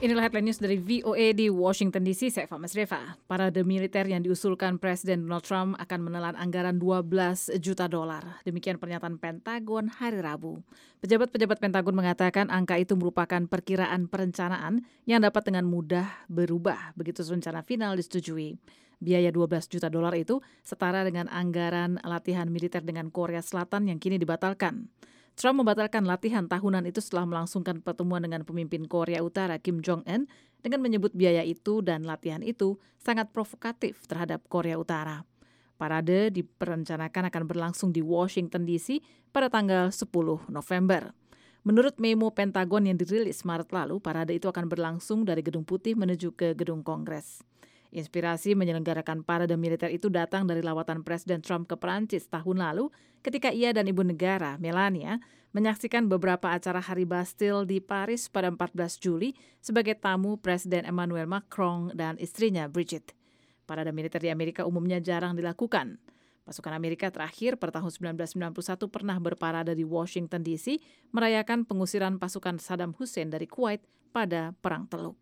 Inilah headline news dari VOA di Washington DC, saya Famas Reva. Parade militer yang diusulkan Presiden Donald Trump akan menelan anggaran $12 juta. Demikian pernyataan Pentagon hari Rabu. Pejabat-pejabat Pentagon mengatakan angka itu merupakan perkiraan perencanaan yang dapat dengan mudah berubah begitu rencana final disetujui. Biaya $12 juta itu setara dengan anggaran latihan militer dengan Korea Selatan yang kini dibatalkan. Trump membatalkan latihan tahunan itu setelah melangsungkan pertemuan dengan pemimpin Korea Utara Kim Jong-un dengan menyebut biaya itu dan latihan itu sangat provokatif terhadap Korea Utara. Parade diperencanakan akan berlangsung di Washington DC pada tanggal 10 November. Menurut memo Pentagon yang dirilis Maret lalu, parade itu akan berlangsung dari Gedung Putih menuju ke Gedung Kongres. Inspirasi menyelenggarakan parade militer itu datang dari lawatan Presiden Trump ke Perancis tahun lalu ketika ia dan ibu negara, Melania, menyaksikan beberapa acara Hari Bastille di Paris pada 14 Juli sebagai tamu Presiden Emmanuel Macron dan istrinya Brigitte. Parade militer di Amerika umumnya jarang dilakukan. Pasukan Amerika terakhir pada tahun 1991 pernah berparade di Washington DC merayakan pengusiran pasukan Saddam Hussein dari Kuwait pada Perang Teluk.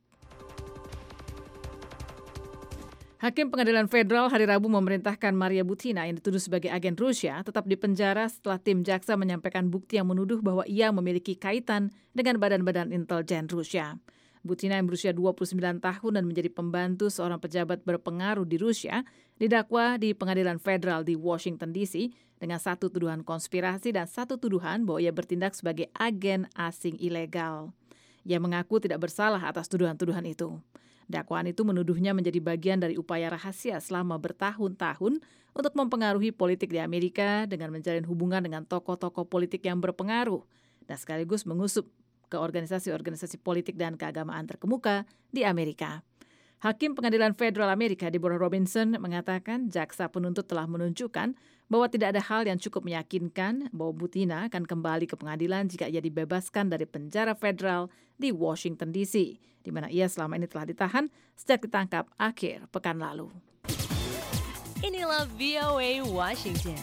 Hakim Pengadilan Federal hari Rabu memerintahkan Maria Butina yang dituduh sebagai agen Rusia tetap dipenjara setelah tim jaksa menyampaikan bukti yang menuduh bahwa ia memiliki kaitan dengan badan-badan intelijen Rusia. Butina yang berusia 29 tahun dan menjadi pembantu seorang pejabat berpengaruh di Rusia didakwa di Pengadilan Federal di Washington DC dengan satu tuduhan konspirasi dan satu tuduhan bahwa ia bertindak sebagai agen asing ilegal. Ia mengaku tidak bersalah atas tuduhan-tuduhan itu. Dakwaan itu menuduhnya menjadi bagian dari upaya rahasia selama bertahun-tahun untuk mempengaruhi politik di Amerika dengan menjalin hubungan dengan tokoh-tokoh politik yang berpengaruh dan sekaligus mengusup ke organisasi-organisasi politik dan keagamaan terkemuka di Amerika. Hakim Pengadilan Federal Amerika Deborah Robinson mengatakan jaksa penuntut telah menunjukkan bahwa tidak ada hal yang cukup meyakinkan bahwa Butina akan kembali ke pengadilan jika ia dibebaskan dari penjara federal di Washington DC, di mana ia selama ini telah ditahan sejak ditangkap akhir pekan lalu. Inilah VOA Washington.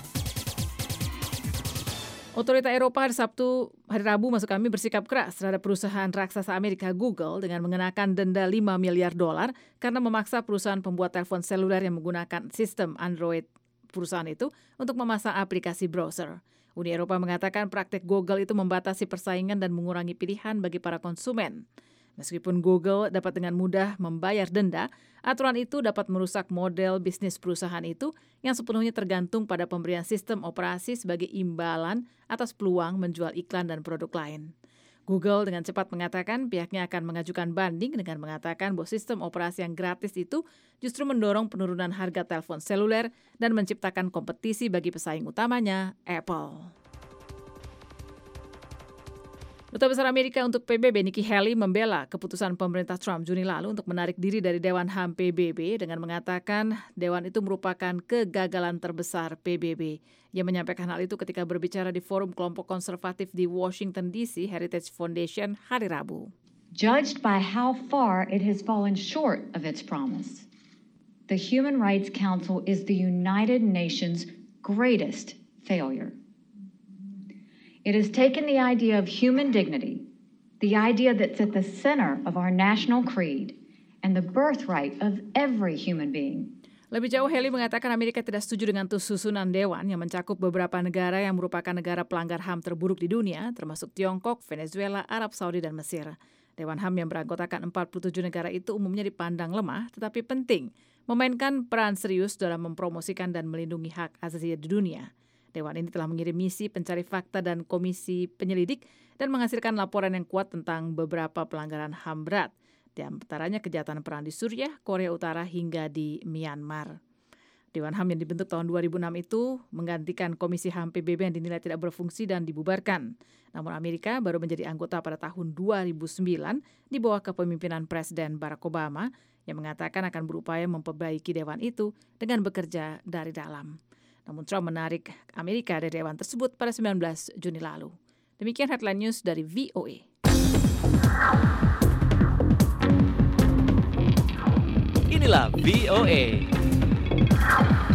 Otorita Eropa hari Rabu bersikap keras terhadap perusahaan raksasa Amerika Google dengan mengenakan denda $5 miliar karena memaksa perusahaan pembuat telepon seluler yang menggunakan sistem Android perusahaan itu untuk memasang aplikasi browser. Uni Eropa mengatakan praktik Google itu membatasi persaingan dan mengurangi pilihan bagi para konsumen. Meskipun Google dapat dengan mudah membayar denda, aturan itu dapat merusak model bisnis perusahaan itu yang sepenuhnya tergantung pada pemberian sistem operasi sebagai imbalan atas peluang menjual iklan dan produk lain. Google dengan cepat mengatakan pihaknya akan mengajukan banding dengan mengatakan bahwa sistem operasi yang gratis itu justru mendorong penurunan harga telepon seluler dan menciptakan kompetisi bagi pesaing utamanya, Apple. Duta Besar Amerika untuk PBB Nikki Haley membela keputusan pemerintah Trump Juni lalu untuk menarik diri dari Dewan HAM PBB dengan mengatakan dewan itu merupakan kegagalan terbesar PBB. Ia menyampaikan hal itu ketika berbicara di forum kelompok konservatif di Washington DC Heritage Foundation hari Rabu. Judged by how far it has fallen short of its promise, the Human Rights Council is the United Nations' greatest failure. It has taken the idea of human dignity, the idea that's at the center of our national creed, and the birthright of every human being. Lebih jauh, Haley mengatakan Amerika tidak setuju dengan susunan dewan yang mencakup beberapa negara yang merupakan negara pelanggar HAM terburuk di dunia, termasuk Tiongkok, Venezuela, Arab Saudi, dan Mesir. Dewan HAM yang beranggotakan 47 negara itu umumnya dipandang lemah, tetapi penting, memainkan peran serius dalam mempromosikan dan melindungi hak asasi di dunia. Dewan ini telah mengirim misi pencari fakta dan komisi penyelidik dan menghasilkan laporan yang kuat tentang beberapa pelanggaran HAM berat, di antaranya kejahatan perang di Suriah, Korea Utara, hingga di Myanmar. Dewan HAM yang dibentuk tahun 2006 itu menggantikan Komisi HAM PBB yang dinilai tidak berfungsi dan dibubarkan. Namun Amerika baru menjadi anggota pada tahun 2009 di bawah kepemimpinan Presiden Barack Obama yang mengatakan akan berupaya memperbaiki dewan itu dengan bekerja dari dalam. Namun Trump menarik Amerika dari dewan tersebut pada 19 Juni lalu. Demikian headline news dari VOA. Inilah VOA.